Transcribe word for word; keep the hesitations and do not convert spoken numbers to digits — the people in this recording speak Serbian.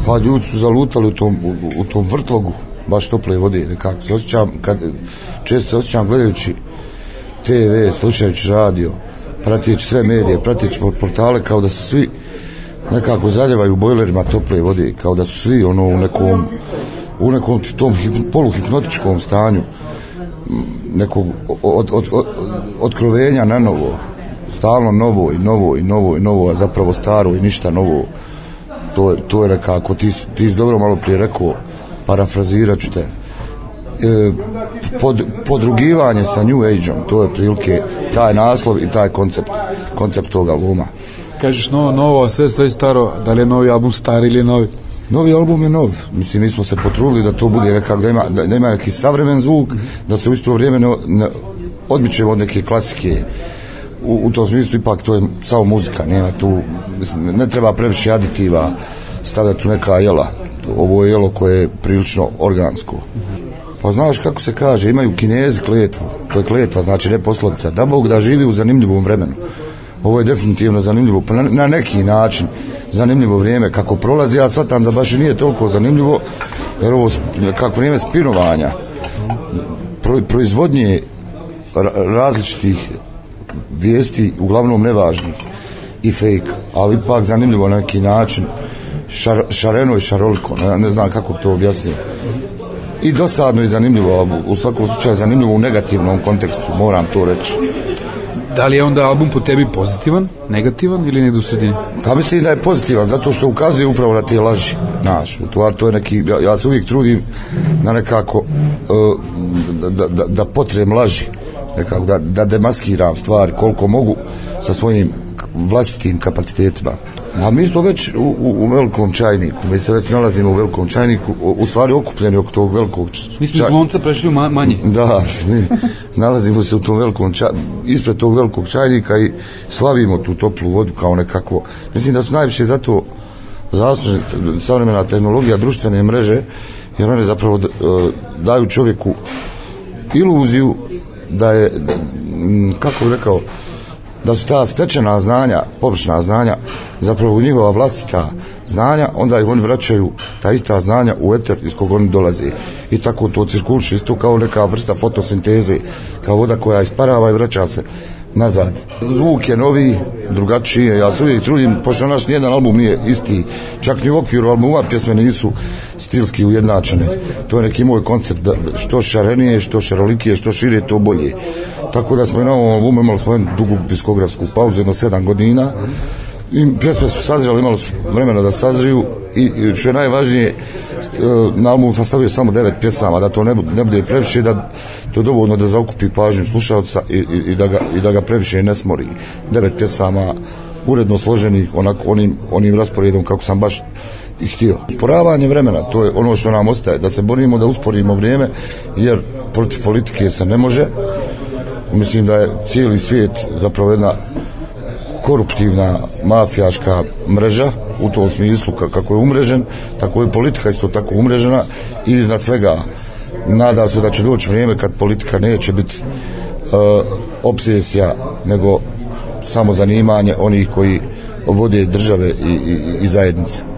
Pa ljudi su zalutali u tom, u, u tom vrtlogu baš tople vode, nekako se osjećam, kad, često se osjećam gledajući te ve, slušajući radio, pratijeći sve medije, pratijeći portale, kao da su svi nekako zaljevaju u bojlerima tople vode, kao da su svi ono u nekom u nekom tom hip, poluhipnotičkom stanju nekog od, od, od, otkrovenja na novo, stalno novo i novo i novo i novo, a zapravo staro i ništa novo. To je, to je nekako, ti, ti si dobro malo prije rekao, parafrazirat ću te, e, pod, podrugivanje sa New Age-om, to je prilike taj naslov i taj koncept, koncept toga albuma. Kažeš novo, novo, sve sve staro, da li je novi album stari ili je novi? Novi album je nov, mislim, mi smo se potrudili da to bude nekako, da ima, da ima neki savremen zvuk, da se u isto vrijeme ne, ne odmičemo od neke klasike. U, u tom smislu ipak to je samo muzika, nema tu, mislim, ne treba previše aditiva stavljati u neka jela. Ovo je jelo koje je prilično organsko. Pa znaš kako se kaže, imaju Kinezi kletvu, to je kletva, znači ne poslovica, da Bog da živi u zanimljivom vremenu. Ovo je definitivno zanimljivo, pa na, na neki način zanimljivo vrijeme kako prolazi, ja shvatam da baš i nije toliko zanimljivo, jer ovo kako vrijeme spinovanja, pro, proizvodnje ra, različitih vijesti, uglavnom nevažnih i fake, ali ipak zanimljivo na neki način, šar, šareno i šaroliko, ne, ne znam kako to objasnio. I dosadno i zanimljivo, u svakom slučaju zanimljivo u negativnom kontekstu, moram to reći. Da li je onda album po tebi pozitivan, negativan ili negdje u sredini? Pa mislim da je pozitivan, zato što ukazuje upravo na te laži. Znaš, to je neki, ja, ja se uvijek trudim da nekako uh, da, da, da potrem laži, nekako da, da demaskiram stvari koliko mogu sa svojim vlastitim kapacitetima. A mi smo već u, u, u velikom čajniku, mi se već nalazimo u velikom čajniku, u, u stvari okupljeni oko tog velikog čajnika. Mi smo iz lonca prešli u ma- manje. Da, mi nalazimo se u tom velikom čajniku, ispred tog velikog čajnika i slavimo tu toplu vodu kao nekako. Mislim da su najviše zato zaslužne savremena tehnologija, društvene mreže, jer one zapravo d, daju čovjeku iluziju da je, da, kako bih rekao, da su ta stečena znanja, površna znanja, zapravo njihova vlastita znanja, onda ih oni vraćaju, ta ista znanja, u eter iz kog oni dolaze. I tako to cirkuliše, isto kao neka vrsta fotosinteze, kao voda koja isparava i vraća se nazad. Zvuk je novi, drugačiji, ja se uvijek trudim, pošto naš nijedan album nije isti, čak ni u okviru albuma pjesme nisu stilski ujednačene. To je neki moj koncept, da što šarenije, što šarolikije, što šire, to bolje. Tako da smo i na ovom albumu imali smo jednu dugu diskografsku pauzu, jedno sedam godina, i pjesme su sazreli, imali su vremena da sazriju i, i što je najvažnije, na albumu sam stavio samo devet pjesama, da to ne bude, ne bude previše, da to je dovoljno da zaokupi pažnju slušalca i, i, i, da ga, i da ga previše ne smori. Devet pjesama uredno složenih onako onim, onim rasporedom kako sam baš i htio. Usporavanje vremena, to je ono što nam ostaje, da se borimo da usporimo vrijeme, jer protiv politike se ne može. Mislim da je cijeli svijet zapravo jedna koruptivna mafijaška mreža u tom smislu kako je umrežen, tako je politika isto tako umrežena i iznad svega nadam se da će doći vrijeme kad politika neće biti uh, obsesija nego samo zanimanje onih koji vode države i, i, i zajednice.